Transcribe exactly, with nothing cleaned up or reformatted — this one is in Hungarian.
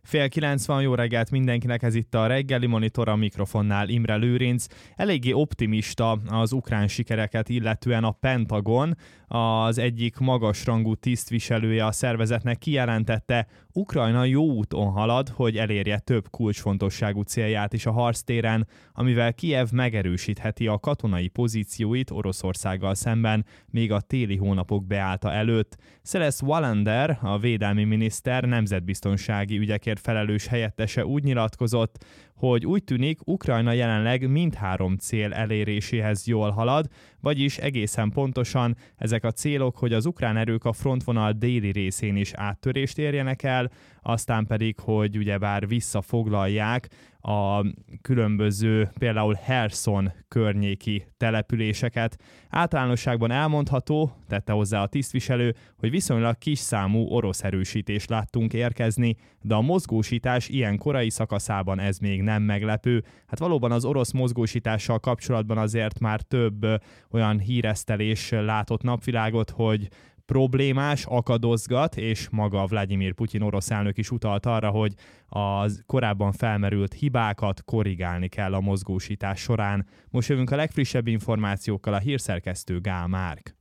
Fél kilenc van, jó reggelt mindenkinek, ez itt a reggeli monitor, a mikrofonnál Imre Lőrinc. Eléggé optimista az ukrán sikereket illetően a Pentagon. Az egyik magasrangú tisztviselője a szervezetnek kijelentette, Ukrajna jó úton halad, hogy elérje több kulcsfontosságú célját is a harctéren, amivel Kijev megerősítheti a katonai pozícióit Oroszországgal szemben, még a téli hónapok beállta előtt. Celeste Wallander, a védelmi miniszter nemzetbiztonsági ügyekért felelős helyettese úgy nyilatkozott, hogy úgy tűnik, Ukrajna jelenleg mindhárom cél eléréséhez jól halad, vagyis egészen pontosan ezek a célok, hogy az ukrán erők a frontvonal déli részén is áttörést érjenek el, aztán pedig, hogy ugyebár visszafoglalják a különböző, például Herson környéki településeket. Általánosságban elmondható, tette hozzá a tisztviselő, hogy viszonylag kis számú orosz erősítést láttunk érkezni, de a mozgósítás ilyen korai szakaszában ez még nem meglepő. Hát valóban az orosz mozgósítással kapcsolatban azért már több olyan híresztelés látott napvilágot, hogy problémás, akadozgat, és maga Vladimir Putyin orosz elnök is utalt arra, hogy a korábban felmerült hibákat korrigálni kell a mozgósítás során. Most jövünk a legfrissebb információkkal, a hírszerkesztő Gál Márk.